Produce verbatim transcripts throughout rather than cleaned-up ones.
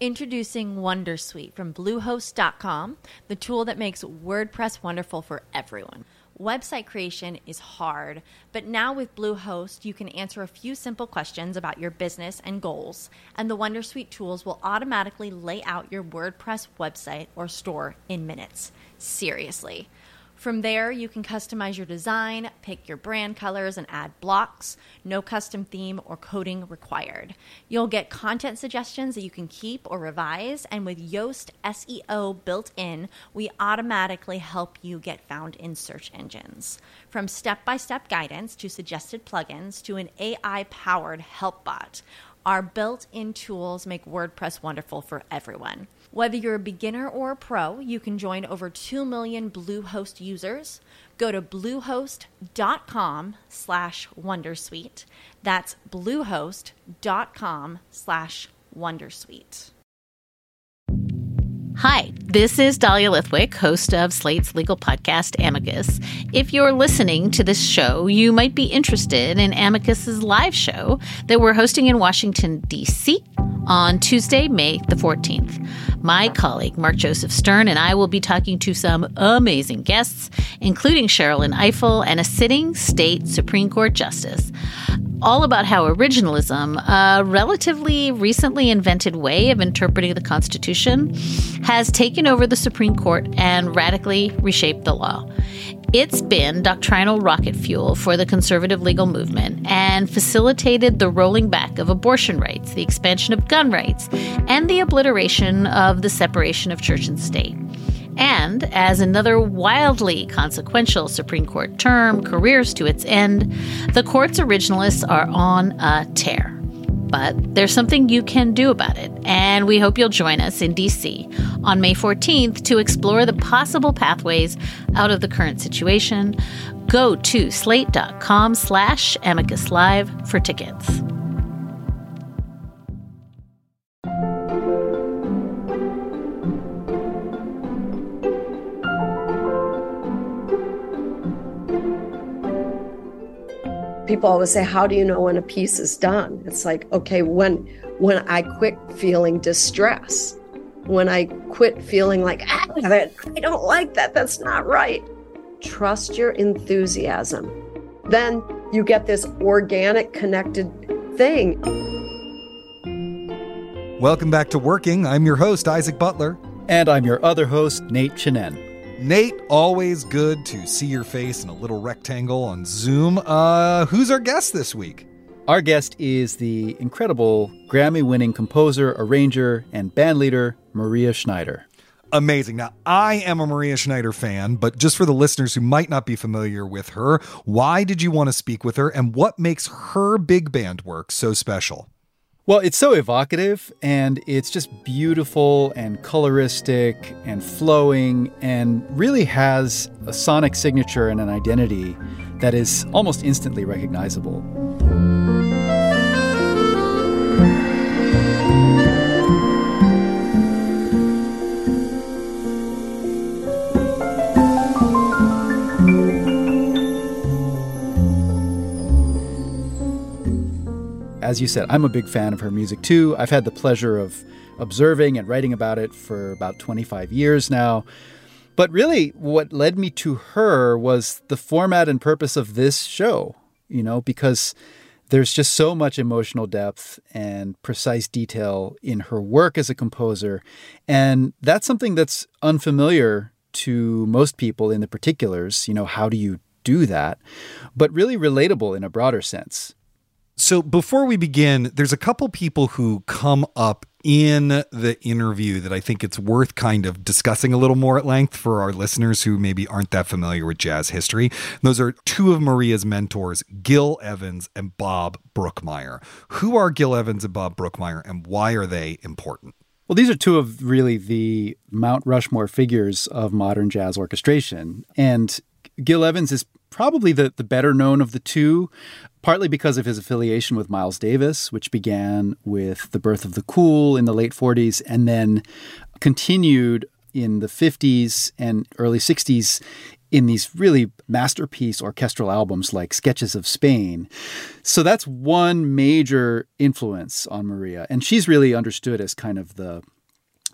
Introducing Wondersuite from Bluehost dot com, the tool that makes WordPress wonderful for everyone. Website creation is hard, but now with Bluehost, you can answer a few simple questions about your business and goals, and the Wondersuite tools will automatically lay out your WordPress website or store in minutes. Seriously. From there, you can customize your design, pick your brand colors, and add blocks. No custom theme or coding required. You'll get content suggestions that you can keep or revise, and with Yoast S E O built in, we automatically help you get found in search engines. From step-by-step guidance to suggested plugins to an A I-powered help bot, our built-in tools make WordPress wonderful for everyone. Whether you're a beginner or a pro, you can join over two million Bluehost users. Go to bluehost.com slash Wondersuite. That's bluehost.com slash Wondersuite. Hi, this is Dahlia Lithwick, host of Slate's legal podcast, Amicus. If you're listening to this show, you might be interested in Amicus's live show that we're hosting in Washington, D C on Tuesday, May the fourteenth. My colleague, Mark Joseph Stern, and I will be talking to some amazing guests, including Sherrilyn Ifill and a sitting state Supreme Court justice, all about how originalism, a relatively recently invented way of interpreting the Constitution, has taken over the Supreme Court and radically reshaped the law. It's been doctrinal rocket fuel for the conservative legal movement and facilitated the rolling back of abortion rights, the expansion of gun rights, and the obliteration of the separation of church and state. And as another wildly consequential Supreme Court term careers to its end, the court's originalists are on a tear. But there's something you can do about it, and we hope you'll join us in D C on May fourteenth to explore the possible pathways out of the current situation. Go to slate.com slash amicus live for tickets. People always say, how do you know when a piece is done? It's like, okay, when when I quit feeling distress, when I quit feeling like, ah, I don't like that, that's not right. Trust your enthusiasm. Then you get this organic, connected thing. Welcome back to Working. I'm your host, Isaac Butler. And I'm your other host, Nate Chinen. Nate, always good to see your face in a little rectangle on Zoom. Uh, who's our guest this week? Our guest is the incredible Grammy-winning composer, arranger, and bandleader, Maria Schneider. Amazing. Now, I am a Maria Schneider fan, but just for the listeners who might not be familiar with her, why did you want to speak with her, and what makes her big band work so special? Well, it's so evocative, and it's just beautiful and coloristic and flowing, and really has a sonic signature and an identity that is almost instantly recognizable. As you said, I'm a big fan of her music too. I've had the pleasure of observing and writing about it for about twenty-five years now. But really, what led me to her was the format and purpose of this show, you know, because there's just so much emotional depth and precise detail in her work as a composer. And that's something that's unfamiliar to most people in the particulars. You know, how do you do that? But really relatable in a broader sense. So before we begin, there's a couple people who come up in the interview that I think it's worth kind of discussing a little more at length for our listeners who maybe aren't that familiar with jazz history. Those are two of Maria's mentors, Gil Evans and Bob Brookmeyer. Who are Gil Evans and Bob Brookmeyer, and why are they important? Well, these are two of really the Mount Rushmore figures of modern jazz orchestration. And Gil Evans is probably the, the better known of the two, partly because of his affiliation with Miles Davis, which began with the birth of the Cool in the late forties and then continued in the fifties and early sixties in these really masterpiece orchestral albums like Sketches of Spain. So that's one major influence on Maria. And she's really understood as kind of the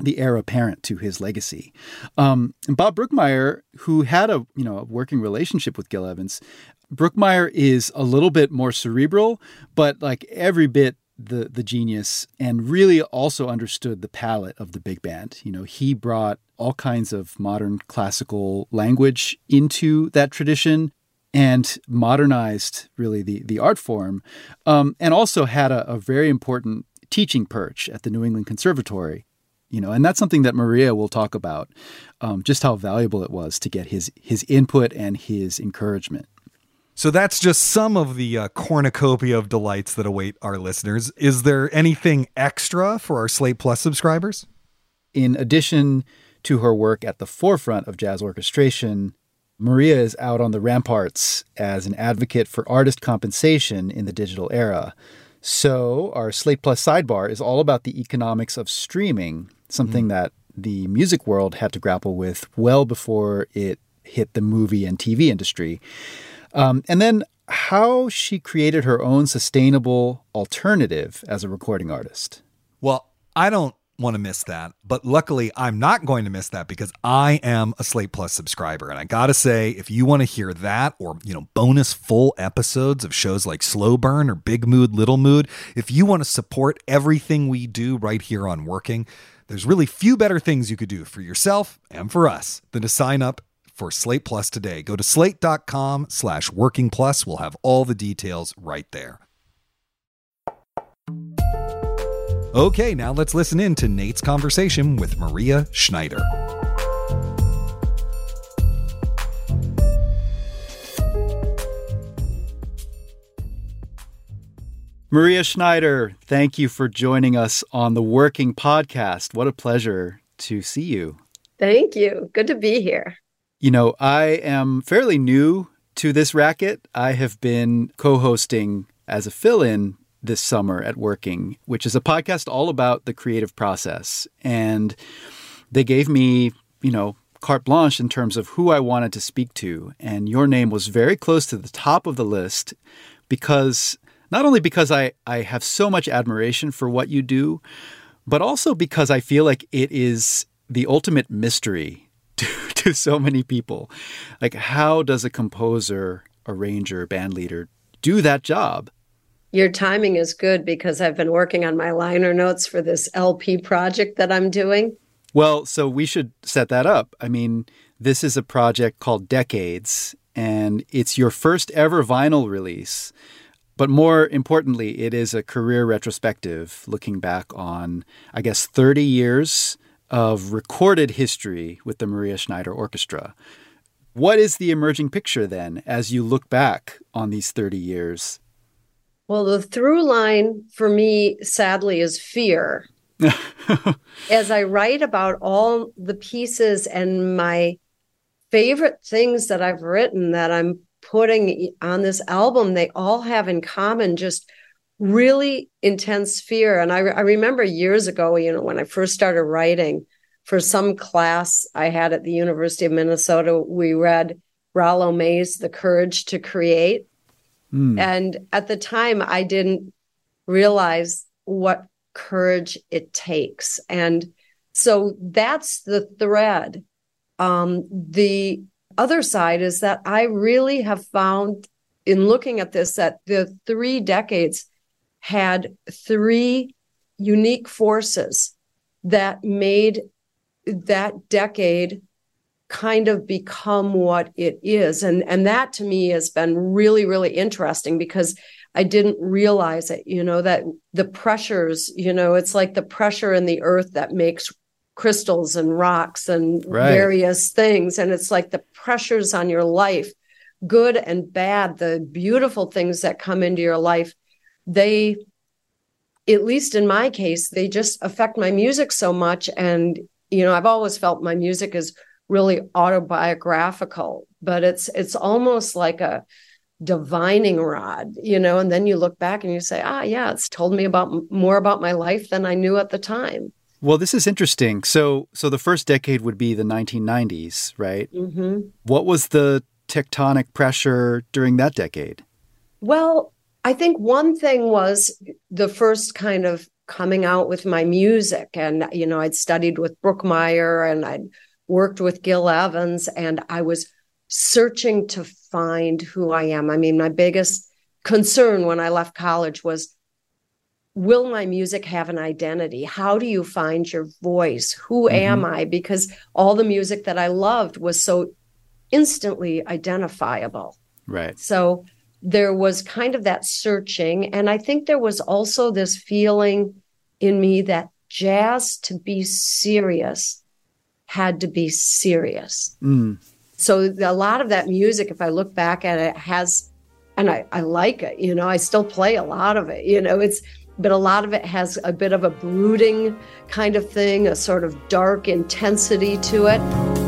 the heir apparent to his legacy. Um, and Bob Brookmeyer, who had a you know a working relationship with Gil Evans, Brookmeyer is a little bit more cerebral, but like every bit the the genius, and really also understood the palette of the big band. You know, he brought all kinds of modern classical language into that tradition and modernized really the, the art form, um, and also had a, a very important teaching perch at the New England Conservatory. You know, and that's something that Maria will talk about, um, just how valuable it was to get his his input and his encouragement. So that's just some of the uh, cornucopia of delights that await our listeners. Is there anything extra for our Slate Plus subscribers? In addition to her work at the forefront of jazz orchestration, Maria is out on the ramparts as an advocate for artist compensation in the digital era. So our Slate Plus sidebar is all about the economics of streaming, something mm. that the music world had to grapple with well before it hit the movie and T V industry. Um, and then how she created her own sustainable alternative as a recording artist. Well, I don't want to miss that, but luckily I'm not going to miss that because I am a Slate Plus subscriber. And I got to say, if you want to hear that or, you know, bonus full episodes of shows like Slow Burn or Big Mood, Little Mood, if you want to support everything we do right here on Working, there's really few better things you could do for yourself and for us than to sign up for Slate Plus today. Go to slate.com slash working plus. We'll have all the details right there. Okay, now let's listen in to Nate's conversation with Maria Schneider. Maria Schneider, thank you for joining us on the Working Podcast. What a pleasure to see you. Thank you. Good to be here. You know, I am fairly new to this racket. I have been co-hosting as a fill-in this summer at Working, which is a podcast all about the creative process. And they gave me, you know, carte blanche in terms of who I wanted to speak to. And your name was very close to the top of the list because not only because I, I have so much admiration for what you do, but also because I feel like it is the ultimate mystery to, to so many people. Like, how does a composer, arranger, band leader do that job? Your timing is good because I've been working on my liner notes for this L P project that I'm doing. Well, so we should set that up. I mean, this is a project called Decades, and it's your first ever vinyl release. But more importantly, it is a career retrospective looking back on, I guess, thirty years of recorded history with the Maria Schneider Orchestra. What is the emerging picture then as you look back on these thirty years? Well, the through line for me, sadly, is fear. As I write about all the pieces and my favorite things that I've written that I'm putting on this album, they all have in common just really intense fear. And I, I remember years ago, you know, when I first started writing for some class I had at the University of Minnesota, we read Rollo May's The Courage to Create. Mm. And at the time, I didn't realize what courage it takes. And so that's the thread. Um, the other side is that I really have found in looking at this that the three decades had three unique forces that made that decade kind of become what it is. And, and that to me has been really, really interesting because I didn't realize it, you know, that the pressures, you know, it's like the pressure in the earth that makes crystals and rocks and right. various things. And it's like the pressures on your life, good and bad, the beautiful things that come into your life, they, at least in my case, they just affect my music so much. And, you know, I've always felt my music is really autobiographical, but it's it's almost like a divining rod, you know, and then you look back and you say, ah, yeah, it's told me about more about my life than I knew at the time. Well, this is interesting. So so the first decade would be the nineteen nineties, right? Mm-hmm. What was the tectonic pressure during that decade? Well, I think one thing was the first kind of coming out with my music. And, you know, I'd studied with Brookmeyer and I'd worked with Gil Evans, and I was searching to find who I am. I mean, my biggest concern when I left college was, will my music have an identity? How do you find your voice? Who mm-hmm. am I? Because all the music that I loved was so instantly identifiable. Right. So there was kind of that searching. And I think there was also this feeling in me that jazz, to be serious, had to be serious. Mm. So a lot of that music, if I look back at it, has, and I, I like it, you know, I still play a lot of it, you know, it's, but a lot of it has a bit of a brooding kind of thing, a sort of dark intensity to it.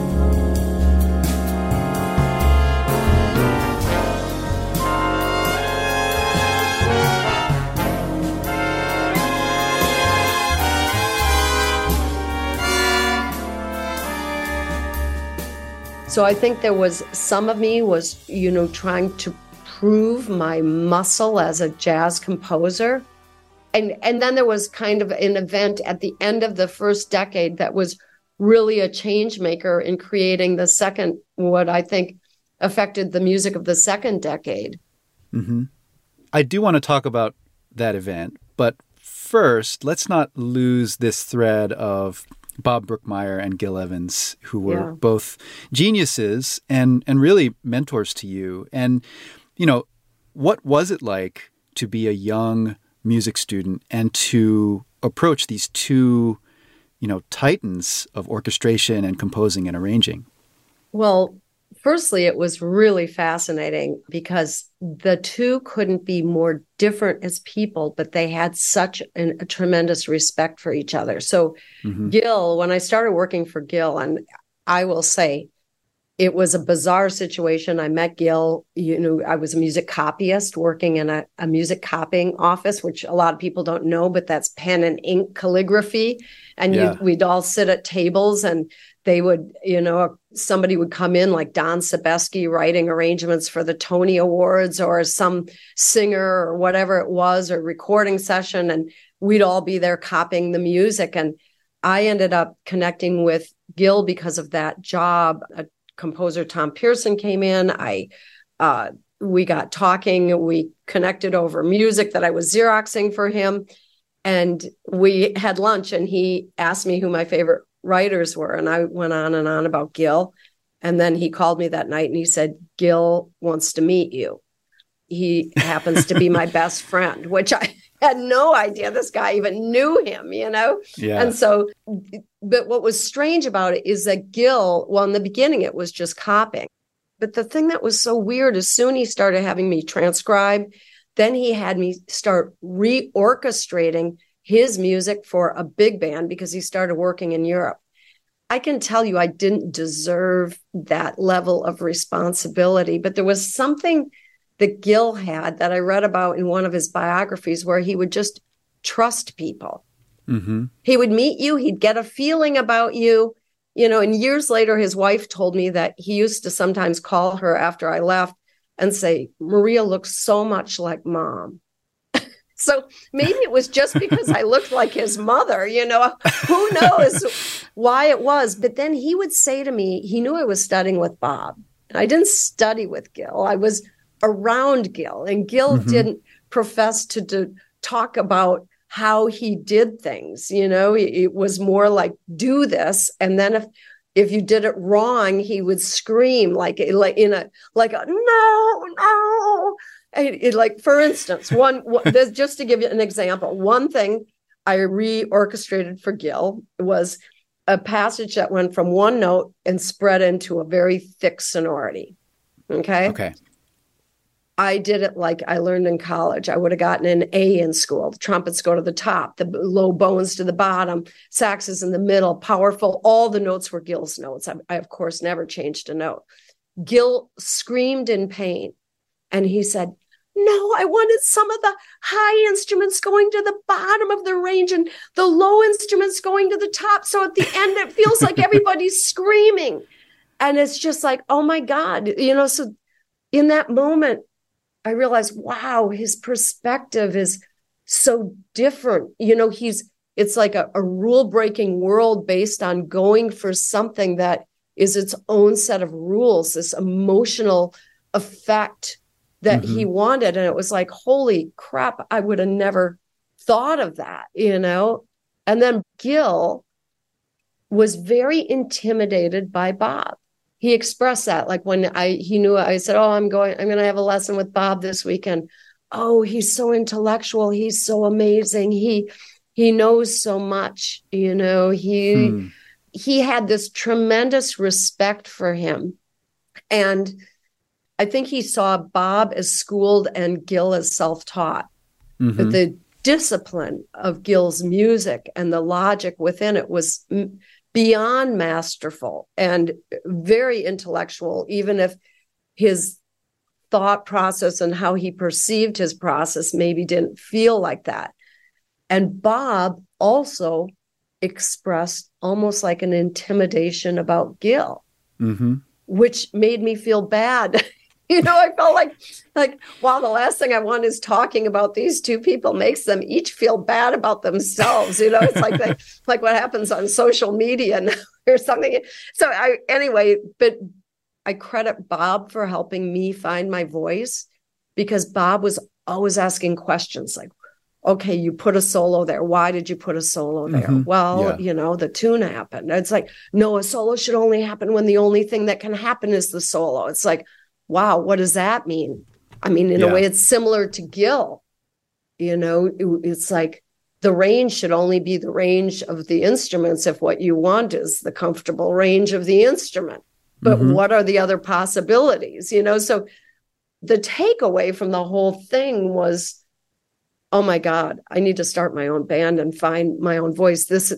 So I think there was some of me was, you know, trying to prove my muscle as a jazz composer. And and then there was kind of an event at the end of the first decade that was really a change maker in creating the second, what I think affected the music of the second decade. Mm-hmm. I do want to talk about that event, but first, let's not lose this thread of Bob Brookmeyer and Gil Evans, who were yeah. both geniuses and and really mentors to you. And, you know, what was it like to be a young music student and to approach these two, you know, titans of orchestration and composing and arranging? Well, firstly, it was really fascinating because the two couldn't be more different as people, but they had such an, a tremendous respect for each other. So mm-hmm. Gil, when I started working for Gil, and I will say it was a bizarre situation. I met Gil, you know, I was a music copyist working in a, a music copying office, which a lot of people don't know, but that's pen and ink calligraphy. And yeah. you, we'd all sit at tables and they would, you know, somebody would come in like Don Sebesky writing arrangements for the Tony Awards, or some singer or whatever it was, or recording session. And we'd all be there copying the music. And I ended up connecting with Gil because of that job. A composer, Tom Pearson, came in. I, uh, we got talking. We connected over music that I was Xeroxing for him. And we had lunch and he asked me who my favorite writers were. And I went on and on about Gil. And then he called me that night and he said, Gil wants to meet you. He happens to be my best friend, which I had no idea this guy even knew him, you know? Yeah. And so, but what was strange about it is that Gil, well, in the beginning, it was just copying. But the thing that was so weird is soon he started having me transcribe. Then he had me start reorchestrating his music for a big band because he started working in Europe. I can tell you I didn't deserve that level of responsibility, but there was something that Gil had that I read about in one of his biographies where he would just trust people. Mm-hmm. He would meet you, he'd get a feeling about you, you know, and years later, his wife told me that he used to sometimes call her after I left and say, Maria looks so much like mom. So maybe it was just because I looked like his mother, you know, who knows why it was. But then he would say to me, he knew I was studying with Bob. And I didn't study with Gil. I was around Gil. And Gil mm-hmm. didn't profess to, to talk about how he did things. You know, it, it was more like, do this. And then if if you did it wrong, he would scream like, like in a, like, a, no, no. It, it, like, for instance, one, one just to give you an example, one thing I reorchestrated for Gil was a passage that went from one note and spread into a very thick sonority. Okay. Okay. I did it like I learned in college. I would have gotten an A in school. The trumpets go to the top, the low bones to the bottom, sax is in the middle, powerful. All the notes were Gil's notes. I, I of course, never changed a note. Gil screamed in pain. And he said, no, I wanted some of the high instruments going to the bottom of the range and the low instruments going to the top. So at the end, it feels like everybody's screaming. And it's just like, oh my God, you know, so in that moment, I realized, wow, his perspective is so different. You know, he's, it's like a, a rule breaking world based on going for something that is its own set of rules, this emotional effect that mm-hmm. he wanted. And it was like, holy crap, I would have never thought of that, you know? And then Gil was very intimidated by Bob. He expressed that, like when I, he knew, I said, oh, I'm going, I'm going to have a lesson with Bob this weekend. Oh, he's so intellectual. He's so amazing. He, he knows so much, you know, he, hmm. he had this tremendous respect for him. And I think he saw Bob as schooled and Gil as self-taught. Mm-hmm. The discipline of Gil's music and the logic within it was m- beyond masterful and very intellectual, even if his thought process and how he perceived his process maybe didn't feel like that. And Bob also expressed almost like an intimidation about Gil, mm-hmm. which made me feel bad. You know, I felt like, like, wow, the last thing I want is talking about these two people makes them each feel bad about themselves. You know, it's like they, like what happens on social media now or something. So I, anyway, but I credit Bob for helping me find my voice, because Bob was always asking questions like, okay, you put a solo there. Why did you put a solo there? Mm-hmm. Well, yeah. you know, the tune happened. It's like, no, a solo should only happen when the only thing that can happen is the solo. It's like, wow, what does that mean? I mean, in yeah. a way, it's similar to Gil. You know, it, it's like the range should only be the range of the instruments if what you want is the comfortable range of the instrument. But mm-hmm. what are the other possibilities? You know, so the takeaway from the whole thing was, oh my God, I need to start my own band and find my own voice. This,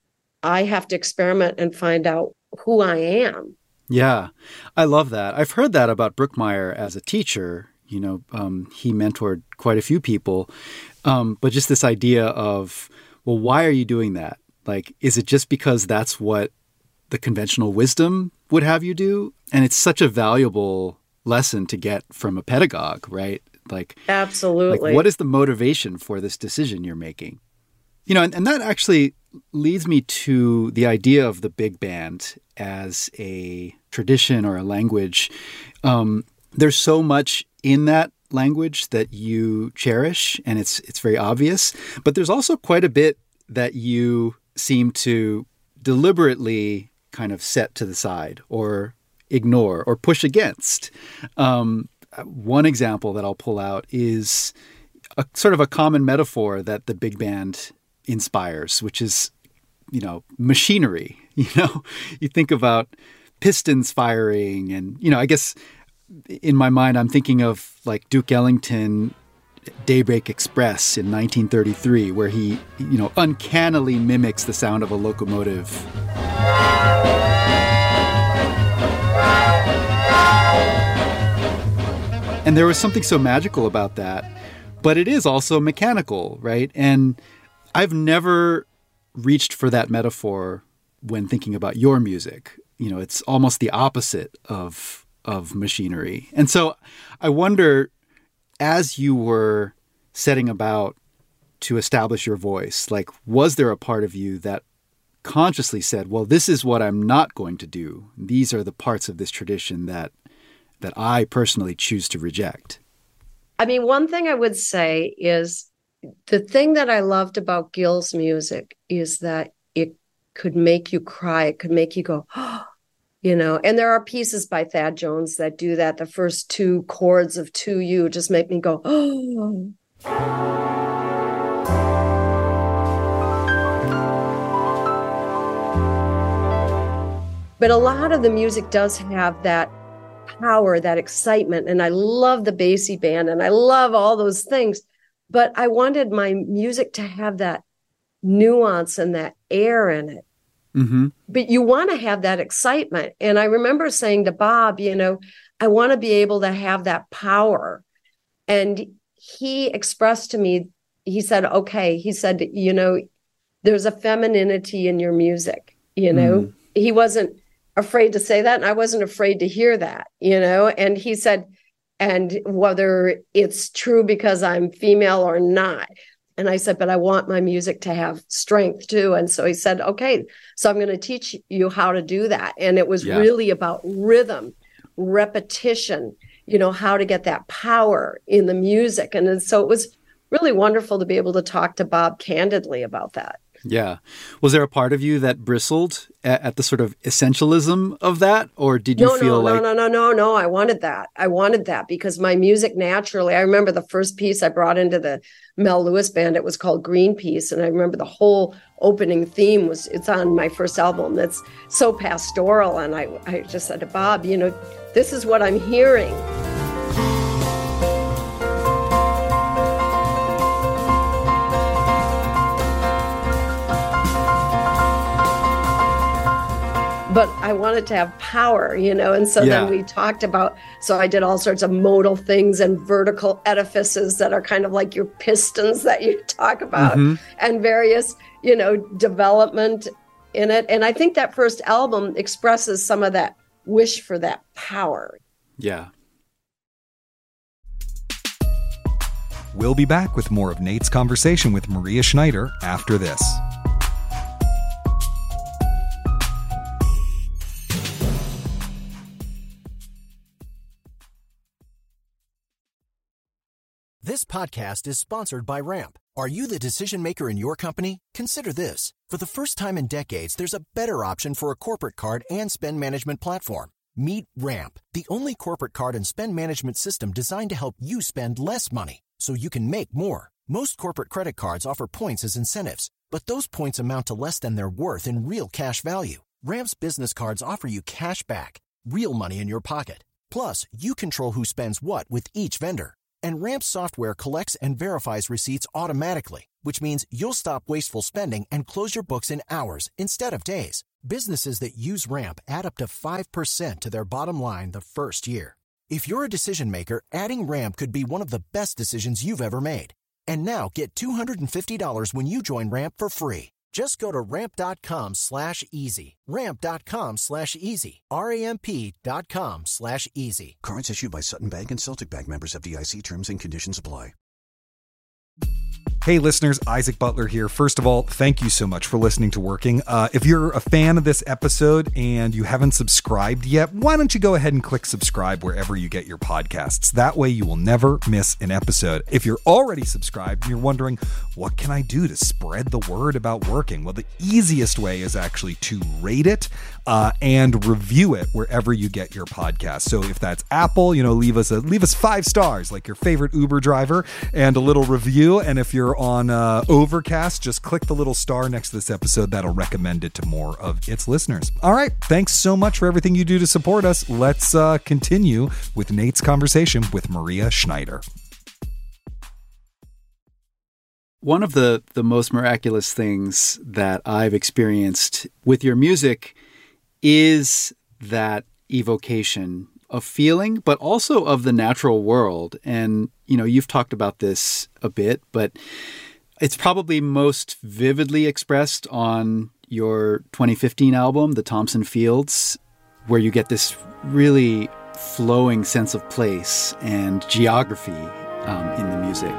I have to experiment and find out who I am. Yeah, I love that. I've heard that about Brookmeyer as a teacher. You know, um, he mentored quite a few people. Um, but just this idea of, well, why are you doing that? Like, is it just because that's what the conventional wisdom would have you do? And it's such a valuable lesson to get from a pedagogue, right? Like, absolutely. Like, what is the motivation for this decision you're making? You know, and, and that actually leads me to the idea of the big band as a tradition or a language. Um, there's so much in that language that you cherish, and it's it's very obvious. But there's also quite a bit that you seem to deliberately kind of set to the side or ignore or push against. Um, one example that I'll pull out is a sort of a common metaphor that the big band inspires, which is, you know, machinery. You know, you think about pistons firing, and, you know, I guess in my mind, I'm thinking of like Duke Ellington, Daybreak Express in nineteen thirty-three, where he, you know, uncannily mimics the sound of a locomotive. And there was something so magical about that, but it is also mechanical, right? And I've never reached for that metaphor when thinking about your music. You know, it's almost the opposite of of machinery. And so I wonder, as you were setting about to establish your voice, like, was there a part of you that consciously said, well, this is what I'm not going to do. These are the parts of this tradition that that I personally choose to reject? I mean, one thing I would say is the thing that I loved about Gil's music is that it could make you cry. It could make you go, oh, you know, and there are pieces by Thad Jones that do that. The first two chords of To You just make me go, oh. But a lot of the music does have that power, that excitement. And I love the Basie band and I love all those things. But I wanted my music to have that nuance and that air in it. Mm-hmm. But you want to have that excitement. And I remember saying to Bob, you know, I want to be able to have that power. And he expressed to me, he said, okay, he said, you know, there's a femininity in your music, you know. Mm. He wasn't afraid to say that, and I wasn't afraid to hear that, you know. And he said, and whether it's true because I'm female or not, And I said, but I want my music to have strength too. And so he said, okay, so I'm going to teach you how to do that. And it was yeah. really about rhythm, repetition, you know, how to get that power in the music. And so it was really wonderful to be able to talk to Bob candidly about that. Yeah. Was there a part of you that bristled at, at the sort of essentialism of that? Or did you no, feel no, like... No, no, no, no, no. I wanted that. I wanted that because my music naturally, I remember the first piece I brought into the Mel Lewis band, it was called Greenpeace. And I remember the whole opening theme was, it's on my first album. That's so pastoral. And I, I just said to Bob, you know, this is what I'm hearing. But I wanted to have power, you know, and so yeah. then we talked about, so I did all sorts of modal things and vertical edifices that are kind of like your pistons that you talk about mm-hmm. and various, you know, development in it. And I think that first album expresses some of that wish for that power. Yeah. We'll be back with more of Nate's conversation with Maria Schneider after this. This podcast is sponsored by Ramp. Are you the decision maker in your company? Consider this. For the first time in decades, there's a better option for a corporate card and spend management platform. Meet Ramp, the only corporate card and spend management system designed to help you spend less money so you can make more. Most corporate credit cards offer points as incentives, but those points amount to less than their worth in real cash value. Ramp's business cards offer you cash back, real money in your pocket. Plus, you control who spends what with each vendor. And Ramp software collects and verifies receipts automatically, which means you'll stop wasteful spending and close your books in hours instead of days. Businesses that use Ramp add up to five percent to their bottom line the first year. If you're a decision maker, adding Ramp could be one of the best decisions you've ever made. And now get two hundred fifty dollars when you join Ramp for free. Just go to ramp.com slash easy. Ramp.com slash easy. R-A-M-P dot com slash easy. Cards issued by Sutton Bank and Celtic Bank, members of D I C. Terms and conditions apply. Hey listeners, Isaac Butler here. First of all, thank you so much for listening to Working. Uh, if you're a fan of this episode and you haven't subscribed yet, why don't you go ahead and click subscribe wherever you get your podcasts. That way you will never miss an episode. If you're already subscribed and you're wondering, what can I do to spread the word about Working? Well, the easiest way is actually to rate it uh, and review it wherever you get your podcast. So if that's Apple, you know, leave us a leave us five stars like your favorite Uber driver and a little review. And if you're on uh, Overcast, just click the little star next to this episode. That'll recommend it to more of its listeners. All right. Thanks so much for everything you do to support us. Let's uh, continue with Nate's conversation with Maria Schneider. One of the, the most miraculous things that I've experienced with your music is that evocation of feeling, but also of the natural world. And, you know, you've talked about this a bit, but it's probably most vividly expressed on your twenty fifteen album, The Thompson Fields, where you get this really flowing sense of place and geography um, in the music.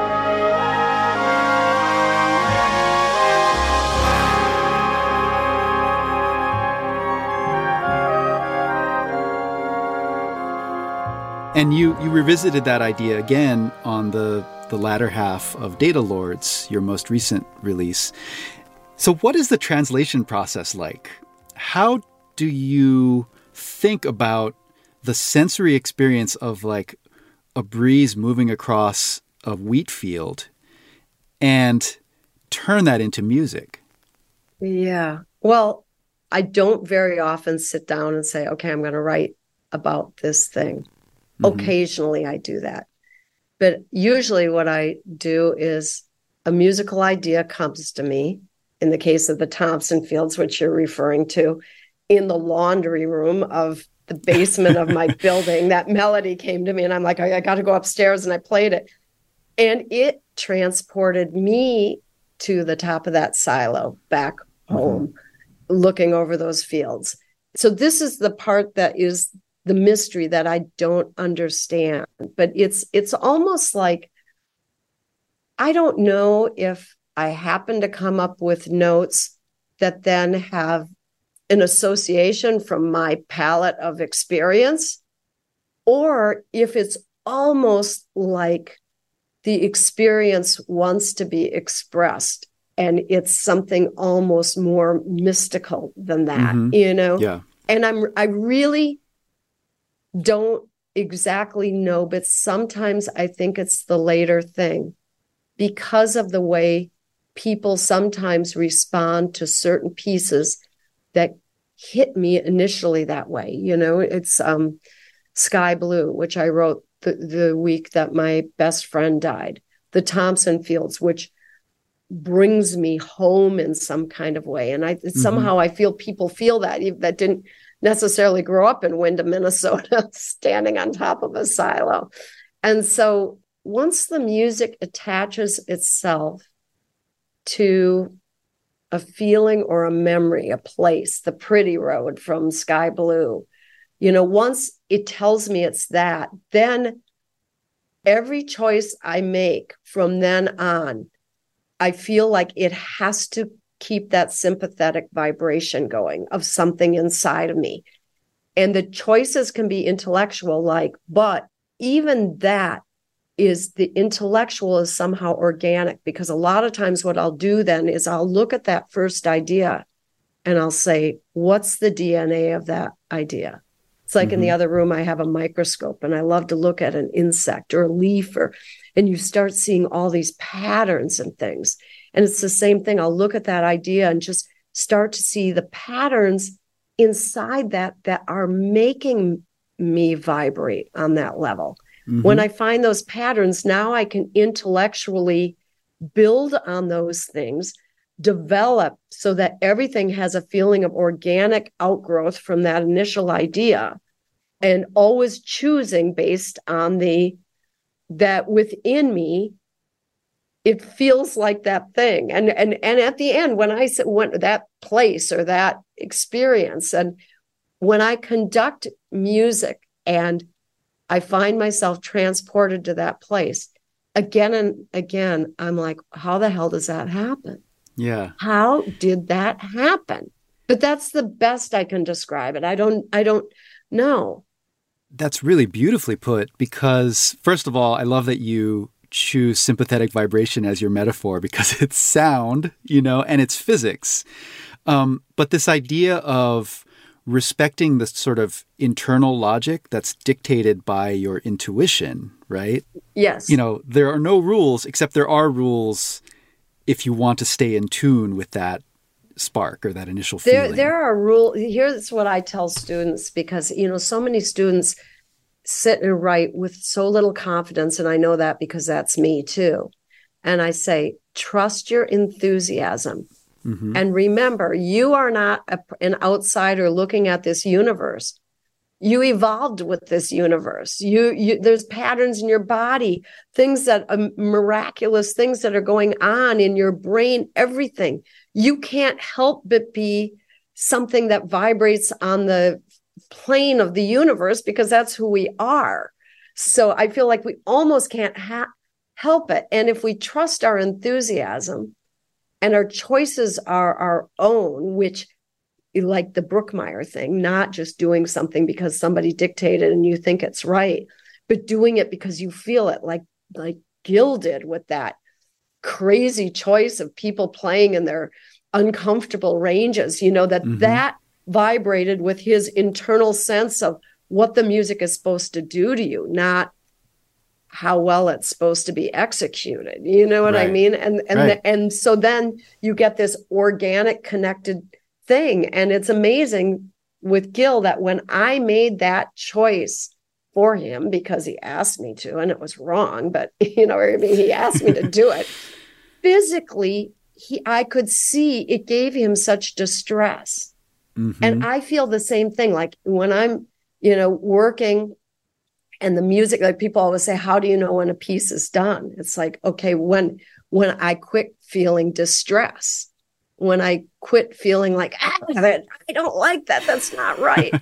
And you, you revisited that idea again on the, the latter half of Data Lords, your most recent release. So what is the translation process like? How do you think about the sensory experience of like a breeze moving across a wheat field and turn that into music? Yeah. Well, I don't very often sit down and say, okay, I'm going to write about this thing. Mm-hmm. Occasionally I do that. But usually what I do is a musical idea comes to me, in the case of the Thompson Fields, which you're referring to, in the laundry room of the basement of my building. That melody came to me and I'm like, I, I got to go upstairs, and I played it. And it transported me to the top of that silo back home, mm-hmm. looking over those fields. So this is the part that is the mystery that I don't understand, but it's it's almost like I don't know if I happen to come up with notes that then have an association from my palette of experience, or if it's almost like the experience wants to be expressed and it's something almost more mystical than that, mm-hmm. you know? Yeah. And I'm, I really don't exactly know, but sometimes I think it's the later thing because of the way people sometimes respond to certain pieces that hit me initially that way. You know, it's um, Sky Blue, which I wrote the, the week that my best friend died, the Thompson Fields, which brings me home in some kind of way. And I mm-hmm. somehow I feel people feel that, that didn't necessarily grow up in Wyndham, Minnesota, standing on top of a silo. And so once the music attaches itself to a feeling or a memory, a place, the Pretty Road from Sky Blue, you know, once it tells me it's that, then every choice I make from then on, I feel like it has to keep that sympathetic vibration going of something inside of me. And the choices can be intellectual, like, but even that is the intellectual is somehow organic, because a lot of times what I'll do then is I'll look at that first idea and I'll say, what's the D N A of that idea? It's like mm-hmm. in the other room, I have a microscope and I love to look at an insect or a leaf, or, and you start seeing all these patterns and things. And it's the same thing. I'll look at that idea and just start to see the patterns inside that that are making me vibrate on that level. Mm-hmm. When I find those patterns, now I can intellectually build on those things, develop so that everything has a feeling of organic outgrowth from that initial idea, and always choosing based on the, that within me, it feels like that thing. And, and, and at the end, when I went that place or that experience, and when I conduct music and I find myself transported to that place again and again, I'm like, how the hell does that happen? Yeah. How did that happen? But that's the best I can describe it. I don't, I don't know. That's really beautifully put, because first of all, I love that you choose sympathetic vibration as your metaphor, because it's sound, you know, and it's physics. Um, but this idea of respecting the sort of internal logic that's dictated by your intuition, right? Yes. You know, there are no rules, except there are rules if you want to stay in tune with that spark or that initial feeling. There, there are rules. Here's what I tell students, because, you know, so many students sit and write with so little confidence. And I know that because that's me too. And I say, trust your enthusiasm. Mm-hmm. And remember, you are not a, an outsider looking at this universe. You evolved with this universe. You, you, there's patterns in your body, things that um, miraculous things that are going on in your brain, everything. You can't help but be something that vibrates on the plane of the universe, because that's who we are. So I feel like we almost can't ha- help it. And if we trust our enthusiasm and our choices are our own, which, like the Brookmeyer thing, not just doing something because somebody dictated and you think it's right, but doing it because you feel it, like like Gil did with that crazy choice of people playing in their uncomfortable ranges, you know, that mm-hmm. that vibrated with his internal sense of what the music is supposed to do to you, not how well it's supposed to be executed. You know what right. I mean? And and right. the, and so then you get this organic connected thing. And it's amazing with Gil that when I made that choice for him, because he asked me to, and it was wrong, but you know, I mean, he asked me to do it. Physically, he I could see it gave him such distress. Mm-hmm. And I feel the same thing. Like when I'm, you know, working and the music, like people always say, how do you know when a piece is done? It's like, okay, when, when I quit feeling distress, when I quit feeling like, ah, I don't like that, that's not right.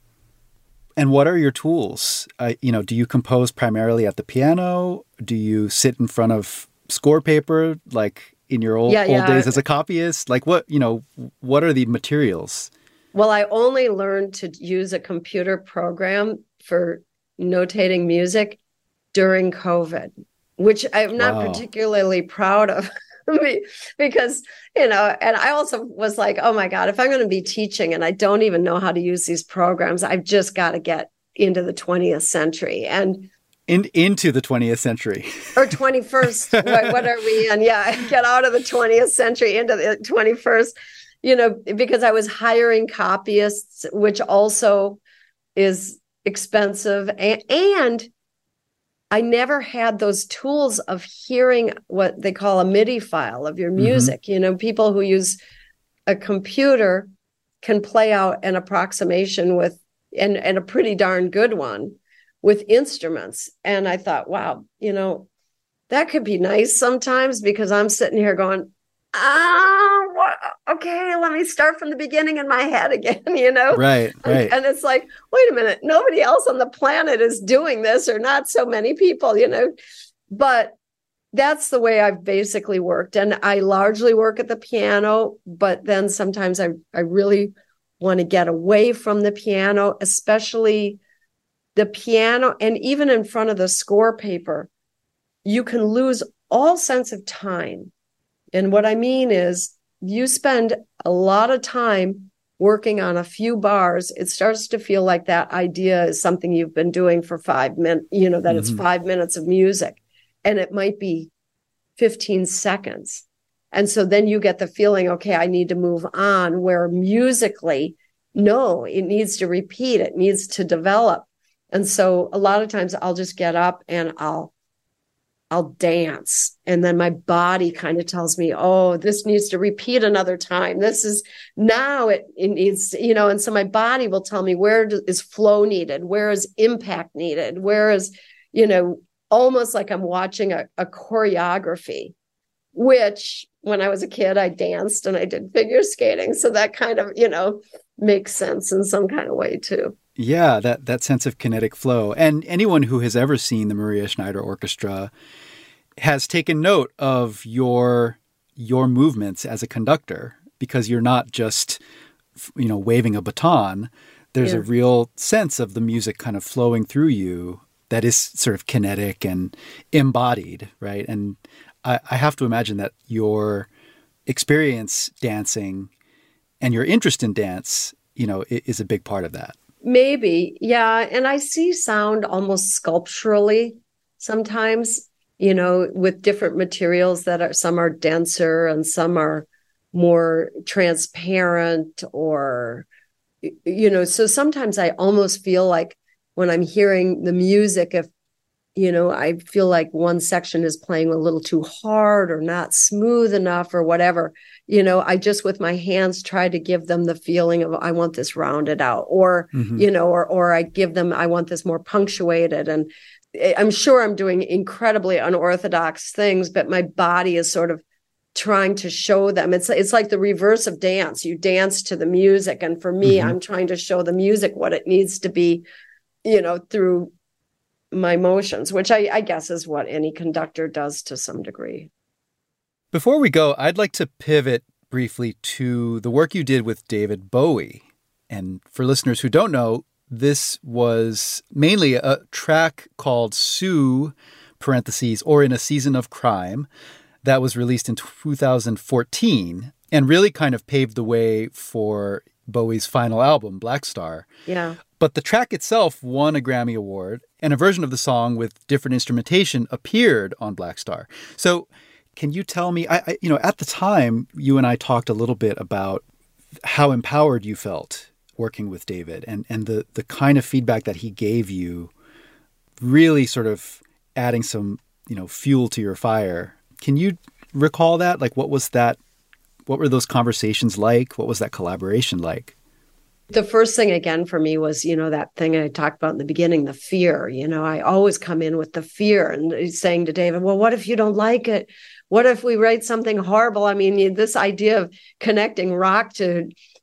And what are your tools? Uh, you know, do you compose primarily at the piano? Do you sit in front of score paper, like in your old, Yeah, old yeah. days as a copyist? Like what, you know, what are the materials? Well, I only learned to use a computer program for notating music during COVID, which I'm not Wow. particularly proud of because, you know, and I also was like, oh my God, if I'm going to be teaching and I don't even know how to use these programs, I've just got to get into the twentieth century. And In, into the twentieth century. or twenty-first, what, what are we in? Yeah, get out of the twentieth century into the twenty-first, you know, because I was hiring copyists, which also is expensive. And, and I never had those tools of hearing what they call a MIDI file of your music. Mm-hmm. You know, people who use a computer can play out an approximation with, and, and a pretty darn good one, with instruments. And I thought, wow, you know, that could be nice sometimes, because I'm sitting here going, ah, what? Okay, let me start from the beginning in my head again, you know? Right, right. And, and it's like, wait a minute, nobody else on the planet is doing this, or not so many people, you know? But that's the way I've basically worked. And I largely work at the piano, but then sometimes I, I really want to get away from the piano, especially the piano, and even in front of the score paper, you can lose all sense of time. And what I mean is, you spend a lot of time working on a few bars, it starts to feel like that idea is something you've been doing for five minutes, you know, that mm-hmm. it's five minutes of music, and it might be fifteen seconds. And so then you get the feeling, okay, I need to move on, where musically, no, it needs to repeat, it needs to develop. And so a lot of times I'll just get up and I'll, I'll dance. And then my body kind of tells me, oh, this needs to repeat another time. This is now it, it needs, you know, and so my body will tell me where is flow needed? Where is impact needed? Where is, you know, almost like I'm watching a, a choreography, which when I was a kid, I danced and I did figure skating. So that kind of, you know, makes sense in some kind of way too. Yeah, that, that sense of kinetic flow. And anyone who has ever seen the Maria Schneider Orchestra has taken note of your your movements as a conductor, because you're not just, you know, waving a baton. There's yeah. a real sense of the music kind of flowing through you that is sort of kinetic and embodied, right? And I, I have to imagine that your experience dancing and your interest in dance, you know, is a big part of that. Maybe, yeah. And I see sound almost sculpturally sometimes, you know, with different materials that are, some are denser and some are more transparent, or, you know, so sometimes I almost feel like when I'm hearing the music, if, you know, I feel like one section is playing a little too hard or not smooth enough or whatever, you know, I just with my hands try to give them the feeling of, I want this rounded out, or, mm-hmm. you know, or, or I give them, I want this more punctuated. And I'm sure I'm doing incredibly unorthodox things, but my body is sort of trying to show them. It's, it's like the reverse of dance. You dance to the music. And for me, mm-hmm. I'm trying to show the music what it needs to be, you know, through my motions, which I, I guess is what any conductor does to some degree. Before we go, I'd like to pivot briefly to the work you did with David Bowie. And for listeners who don't know, this was mainly a track called Sue, parentheses, or In a Season of Crime, that was released in two thousand fourteen and really kind of paved the way for Bowie's final album, Black Star. Yeah. But the track itself won a Grammy Award, and a version of the song with different instrumentation appeared on Black Star. So can you tell me, I, I, you know, at the time, you and I talked a little bit about how empowered you felt working with David, and, and the, the kind of feedback that he gave you, really sort of adding some, you know, fuel to your fire. Can you recall that? Like, what was that? What were those conversations like? What was that collaboration like? The first thing, again, for me was, you know, that thing I talked about in the beginning, the fear. You know, I always come in with the fear and saying to David, well, what if you don't like it? What if we write something horrible? I mean, this idea of connecting rock to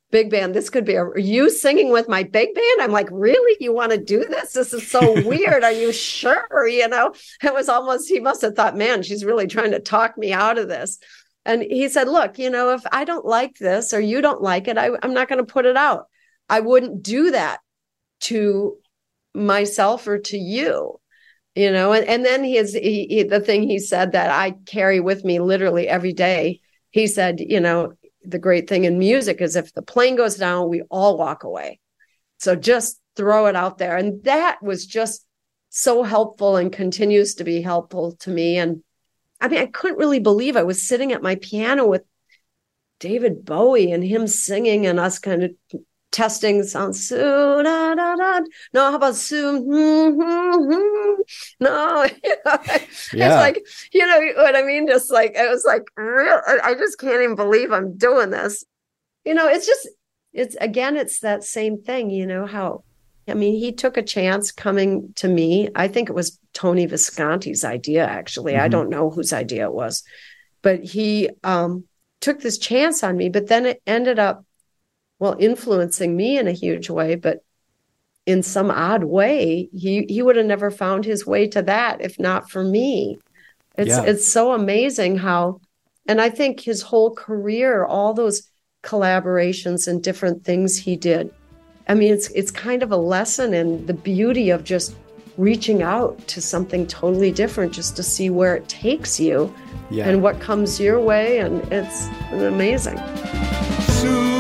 big band. This could be a, you singing with my big band. I'm like, really? You want to do this? This is so weird. Are you sure? You know, it was almost, he must have thought, man, she's really trying to talk me out of this. And he said, look, you know, if I don't like this or you don't like it, I, I'm not going to put it out. I wouldn't do that to myself or to you, you know. And, and then he is he, he, the thing he said that I carry with me literally every day. He said, you know, the great thing in music is if the plane goes down, we all walk away. So just throw it out there. And that was just so helpful and continues to be helpful to me. And I mean, I couldn't really believe I was sitting at my piano with David Bowie and him singing and us kind of testing sounds. So, da, da, da. No, how about Sue? Mm-hmm. No, you know, yeah. It's like, you know what I mean? Just like, it was like, real, I just can't even believe I'm doing this. You know, it's just, it's again, it's that same thing, you know, how, I mean, he took a chance coming to me. I think it was Tony Visconti's idea, actually. Mm-hmm. I don't know whose idea it was, but he um, took this chance on me, but then it ended up, well, influencing me in a huge way, but in some odd way, he, he would have never found his way to that if not for me. It's, yeah. It's so amazing how, and I think his whole career, all those collaborations and different things he did, I mean, it's it's kind of a lesson in the beauty of just reaching out to something totally different just to see where it takes you yeah. and what comes your way. And it's amazing. Sue,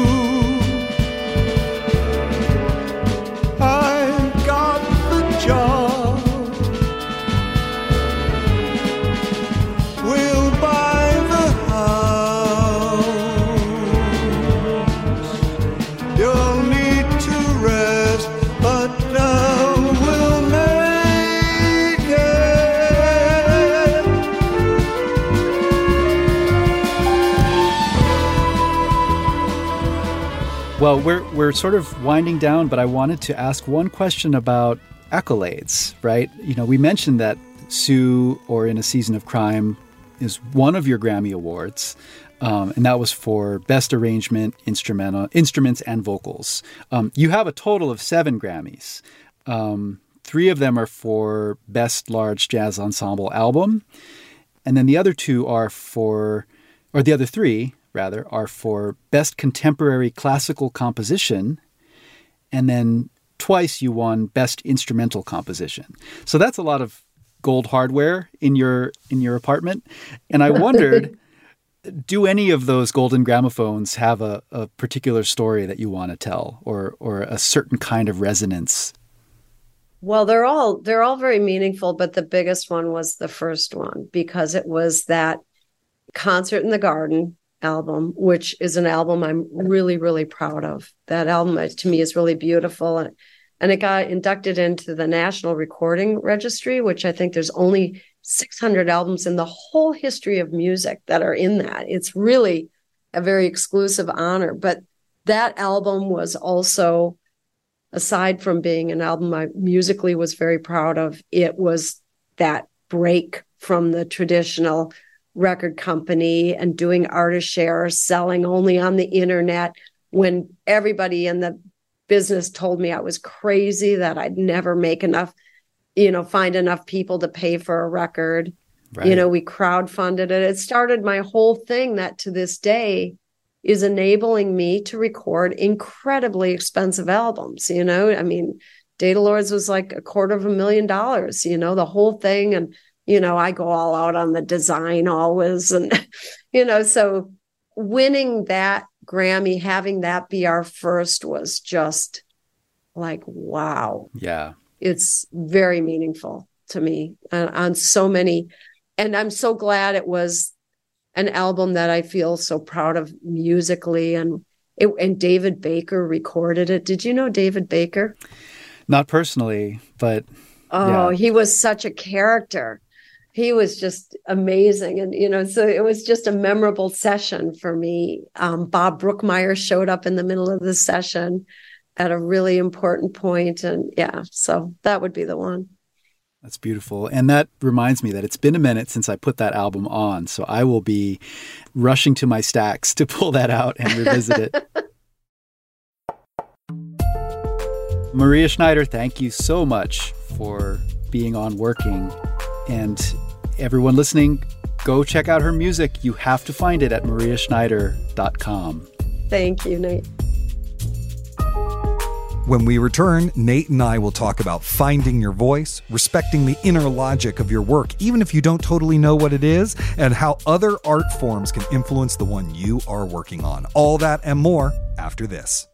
I got the job. We'll buy the house. You'll need to rest, but now we'll make it. Well, we're we're sort of winding down, but I wanted to ask one question about accolades, right? You know, we mentioned that Sue or In a Season of Crime is one of your Grammy Awards. Um, and that was for Best Arrangement, Instrumental, Instruments, and Vocals. Um, you have a total of seven Grammys. Um, three of them are for Best Large Jazz Ensemble Album. And then the other two are for, or the other three, rather, are for Best Contemporary Classical Composition. And then twice you won Best Instrumental Composition. So that's a lot of gold hardware in your in your apartment. And I wondered... do any of those golden gramophones have a, a particular story that you want to tell or or a certain kind of resonance? Well, they're all they're all very meaningful, but the biggest one was the first one because it was that Concert in the Garden album, which is an album I'm really, really proud of. That album to me is really beautiful. And, and it got inducted into the National Recording Registry, which I think there's only six hundred albums in the whole history of music that are in that. It's really a very exclusive honor. But that album was also, aside from being an album I musically was very proud of, it was that break from the traditional record company and doing artist share, selling only on the internet when everybody in the business told me I was crazy, that I'd never make enough, you know, find enough people to pay for a record. Right. You know, we crowdfunded it. It started my whole thing that to this day is enabling me to record incredibly expensive albums. You know, I mean, Data Lords was like a quarter of a million dollars, you know, the whole thing. And, you know, I go all out on the design always. And, you know, so winning that Grammy, having that be our first was just like, wow. Yeah. It's very meaningful to me uh, on so many. And I'm so glad it was an album that I feel so proud of musically. And it, and David Baker recorded it. Did you know David Baker? Not personally, but oh, yeah. He was such a character. He was just amazing. And, you know, so it was just a memorable session for me. Um, Bob Brookmeyer showed up in the middle of the session at a really important point. And yeah, so that would be the one. That's beautiful. And that reminds me that it's been a minute since I put that album on. So I will be rushing to my stacks to pull that out and revisit it. Maria Schneider, thank you so much for being on Working. And everyone listening, go check out her music. You have to find it at maria schneider dot com. Thank you, Nate. When we return, Nate and I will talk about finding your voice, respecting the inner logic of your work, even if you don't totally know what it is, and how other art forms can influence the one you are working on. All that and more after this.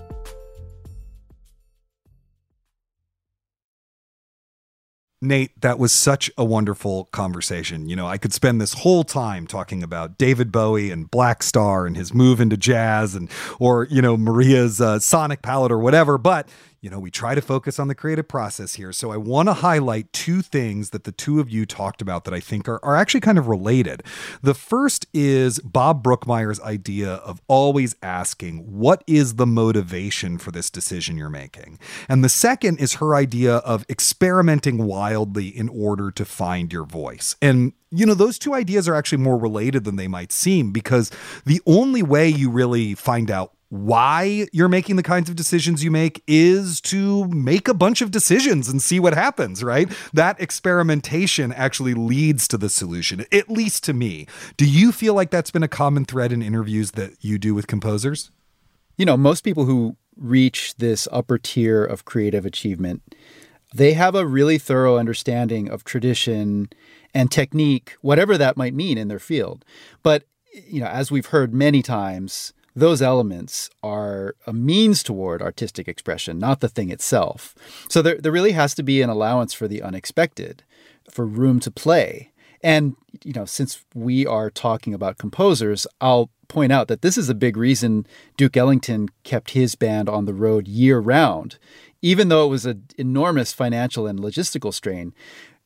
Nate, that was such a wonderful conversation. You know, I could spend this whole time talking about David Bowie and Black Star and his move into jazz and, or, you know, Maria's uh, sonic palette or whatever. But, you know, we try to focus on the creative process here. So I want to highlight two things that the two of you talked about that I think are, are actually kind of related. The first is Bob Brookmeyer's idea of always asking, what is the motivation for this decision you're making? And the second is her idea of experimenting wildly in order to find your voice. And you know, those two ideas are actually more related than they might seem, because the only way you really find out why you're making the kinds of decisions you make is to make a bunch of decisions and see what happens, right? That experimentation actually leads to the solution, at least to me. Do you feel like that's been a common thread in interviews that you do with composers? You know, most people who reach this upper tier of creative achievement, they have a really thorough understanding of tradition and technique, whatever that might mean in their field. But, you know, as we've heard many times, those elements are a means toward artistic expression, not the thing itself. So there, there really has to be an allowance for the unexpected, for room to play. And, you know, since we are talking about composers, I'll point out that this is a big reason Duke Ellington kept his band on the road year round. Even though it was an enormous financial and logistical strain,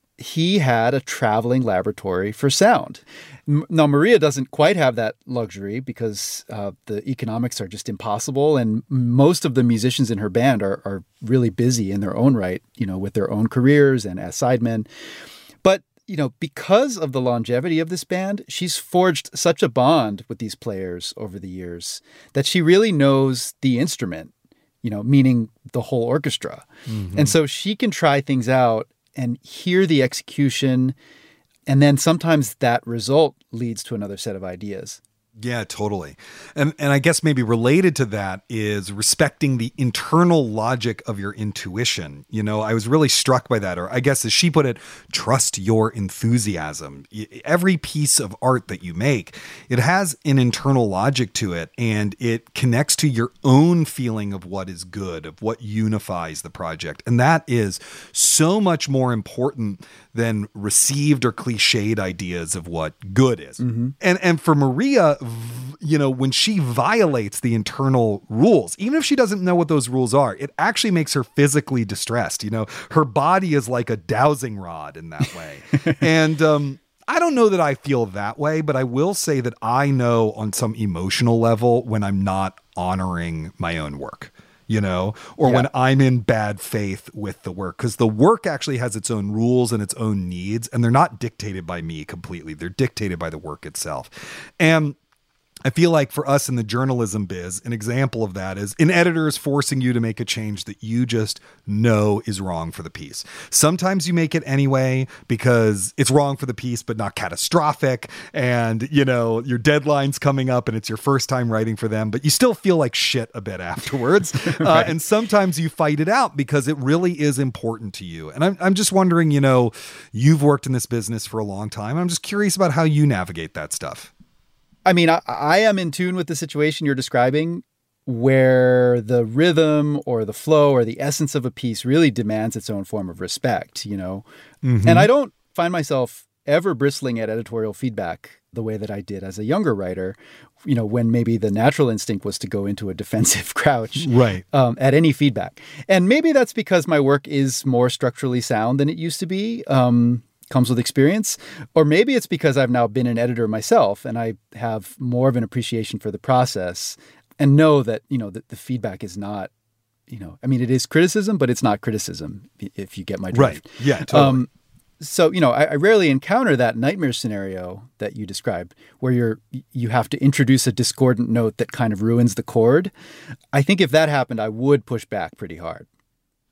he had a traveling laboratory for sound. Now, Maria doesn't quite have that luxury because uh, the economics are just impossible. And most of the musicians in her band are, are really busy in their own right, you know, with their own careers and as sidemen. But, you know, because of the longevity of this band, she's forged such a bond with these players over the years that she really knows the instrument, you know, meaning the whole orchestra. Mm-hmm. And so she can try things out and hear the execution, and then sometimes that result leads to another set of ideas. Yeah, totally. And and I guess maybe related to that is respecting the internal logic of your intuition. You know, I was really struck by that, or I guess as she put it, trust your enthusiasm. Every piece of art that you make, it has an internal logic to it, and it connects to your own feeling of what is good, of what unifies the project. And that is so much more important than received or cliched ideas of what good is. Mm-hmm. And and for Maria, you know, when she violates the internal rules, even if she doesn't know what those rules are, it actually makes her physically distressed. You know, her body is like a dowsing rod in that way. and um, I don't know that I feel that way, but I will say that I know on some emotional level when I'm not honoring my own work. You know, or yeah. when I'm in bad faith with the work, because the work actually has its own rules and its own needs, and they're not dictated by me completely. They're dictated by the work itself. And I feel like for us in the journalism biz, an example of that is an editor is forcing you to make a change that you just know is wrong for the piece. Sometimes you make it anyway because it's wrong for the piece, but not catastrophic. And, you know, your deadline's coming up and it's your first time writing for them, but you still feel like shit a bit afterwards. right. uh, and sometimes you fight it out because it really is important to you. And I'm, I'm just wondering, you know, you've worked in this business for a long time. I'm just curious about how you navigate that stuff. I mean, I, I am in tune with the situation you're describing where the rhythm or the flow or the essence of a piece really demands its own form of respect, you know. Mm-hmm. And I don't find myself ever bristling at editorial feedback the way that I did as a younger writer, you know, when maybe the natural instinct was to go into a defensive crouch right. um, at any feedback. And maybe that's because my work is more structurally sound than it used to be. Um comes with experience, or maybe it's because I've now been an editor myself and I have more of an appreciation for the process and know that, you know, that the feedback is not, you know, I mean, it is criticism, but it's not criticism, if you get my drift. Right. Yeah, totally. Um, so, you know, I, I rarely encounter that nightmare scenario that you described where you're, you have to introduce a discordant note that kind of ruins the chord. I think if that happened, I would push back pretty hard.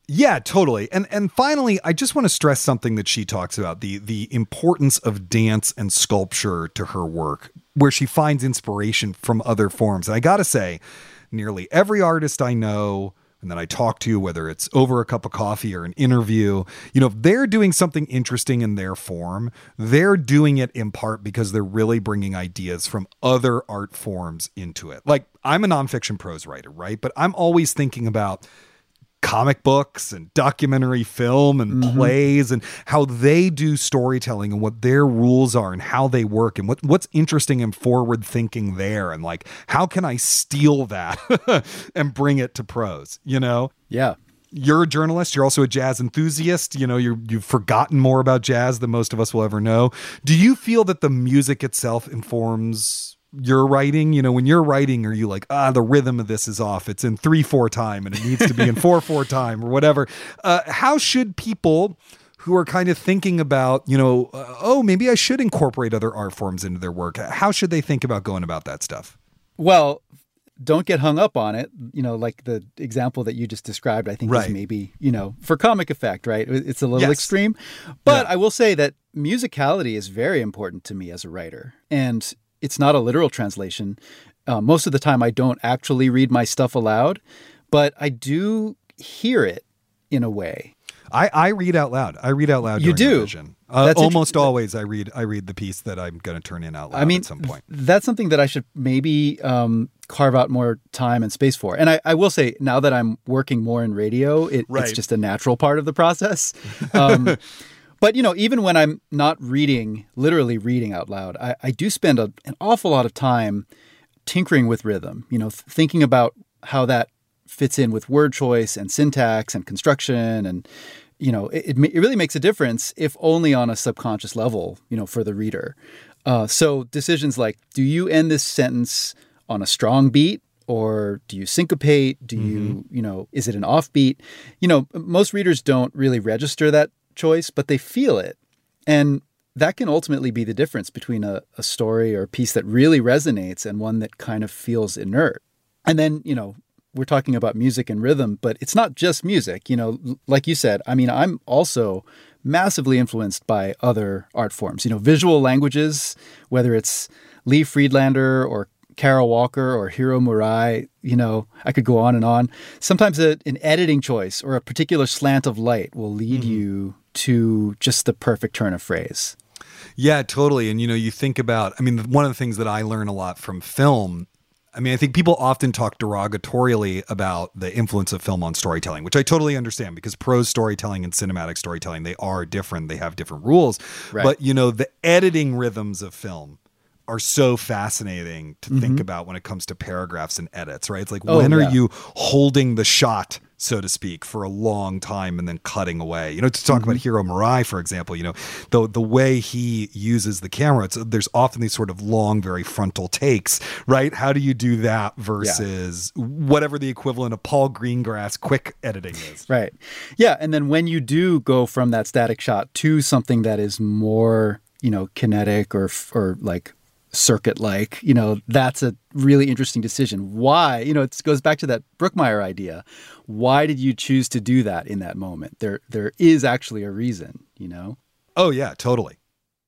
Yeah, totally. And and finally, I just want to stress something that she talks about, the the importance of dance and sculpture to her work, where she finds inspiration from other forms. And I got to say, nearly every artist I know and that I talk to, whether it's over a cup of coffee or an interview, you know, if they're doing something interesting in their form, they're doing it in part because they're really bringing ideas from other art forms into it. Like, I'm a nonfiction prose writer, right? But I'm always thinking about comic books and documentary film and mm-hmm. plays and how they do storytelling and what their rules are and how they work and what, what's interesting and forward thinking there. And like, how can I steal that and bring it to prose, you know? Yeah. You're a journalist. You're also a jazz enthusiast. You know, you're, you've forgotten more about jazz than most of us will ever know. Do you feel that the music itself informs your writing? You know, when you're writing, are you like, ah, the rhythm of this is off, it's in three four time and it needs to be in four four time or whatever? Uh, how should people who are kind of thinking about, you know, uh, oh, maybe I should incorporate other art forms into their work, how should they think about going about that stuff? Well, don't get hung up on it. You know, like the example that you just described, I think right. is maybe, you know, for comic effect, right? It's a little yes. extreme. But yeah. I will say that musicality is very important to me as a writer. And it's not a literal translation. Uh, most of the time, I don't actually read my stuff aloud, but I do hear it in a way. I, I read out loud. I read out loud. You during do. Revision. Uh, almost always, I read. I read the piece that I'm going to turn in out loud. I mean, at some point. That's something that I should maybe um, carve out more time and space for. And I, I will say, now that I'm working more in radio, it, right. it's just a natural part of the process. Um, But, you know, even when I'm not reading, literally reading out loud, I, I do spend a, an awful lot of time tinkering with rhythm, you know, th- thinking about how that fits in with word choice and syntax and construction. And, you know, it, it really makes a difference, if only on a subconscious level, you know, for the reader. Uh, so decisions like, do you end this sentence on a strong beat? Or do you syncopate? Do mm-hmm. you, you know, is it an offbeat? You know, most readers don't really register that choice, but they feel it. And that can ultimately be the difference between a, a story or a piece that really resonates and one that kind of feels inert. And then, you know, we're talking about music and rhythm, but it's not just music. You know, like you said, I mean, I'm also massively influenced by other art forms, you know, visual languages, whether it's Lee Friedlander or Kara Walker or Hiro Murai, you know, I could go on and on. Sometimes a, an editing choice or a particular slant of light will lead mm-hmm. you to just the perfect turn of phrase. Yeah, totally. And, you know, you think about, I mean, one of the things that I learn a lot from film, I mean, I think people often talk derogatorily about the influence of film on storytelling, which I totally understand, because prose storytelling and cinematic storytelling, they are different. They have different rules. Right. But, you know, the editing rhythms of film are so fascinating to mm-hmm. think about when it comes to paragraphs and edits, right? It's like, oh, when yeah. are you holding the shot, so to speak, for a long time and then cutting away? You know, to talk mm-hmm. about Hiro Murai, for example, you know, the the way he uses the camera, it's, there's often these sort of long, very frontal takes, right? How do you do that versus yeah. whatever the equivalent of Paul Greengrass quick editing is? Right. Yeah. And then when you do go from that static shot to something that is more, you know, kinetic or or like circuit like, you know, that's a really interesting decision. Why? You know, it goes back to that Brookmeyer idea. Why did you choose to do that in that moment? There there is actually a reason, you know? Oh yeah, totally.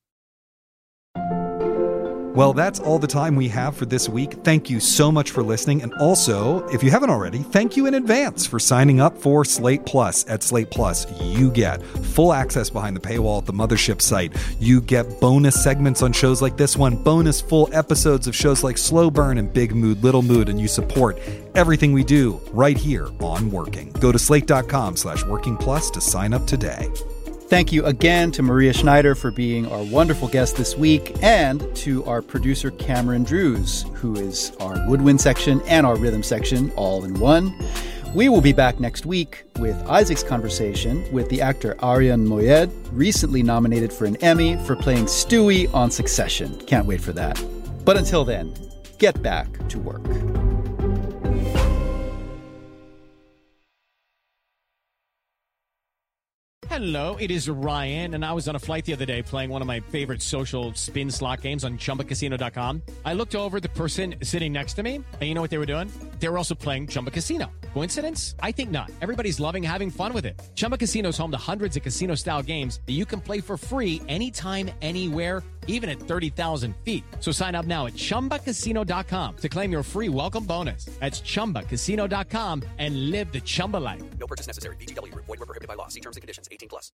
Well, that's all the time we have for this week. Thank you so much for listening. And also, if you haven't already, thank you in advance for signing up for Slate Plus. At Slate Plus, you get full access behind the paywall at the Mothership site. You get bonus segments on shows like this one, bonus full episodes of shows like Slow Burn and Big Mood, Little Mood, and you support everything we do right here on Working. Go to slate.com slash working plus to sign up today. Thank you again to Maria Schneider for being our wonderful guest this week, and to our producer Cameron Drews, who is our woodwind section and our rhythm section all in one. We will be back next week with Isaac's conversation with the actor Aryan Moyed, recently nominated for an Emmy for playing Stewie on Succession. Can't wait for that. But until then, get back to work. Hello, it is Ryan, and I was on a flight the other day playing one of my favorite social spin slot games on Chumba Casino dot com. I looked over at the person sitting next to me, and you know what they were doing? They were also playing Chumba Casino. Coincidence? I think not. Everybody's loving having fun with it. Chumba Casino is home to hundreds of casino-style games that you can play for free anytime, anywhere, even at thirty thousand feet. So sign up now at Chumba Casino dot com to claim your free welcome bonus. That's Chumba Casino dot com and live the Chumba life. No purchase necessary. V G W. Void where prohibited by law. See terms and conditions. eighteen plus.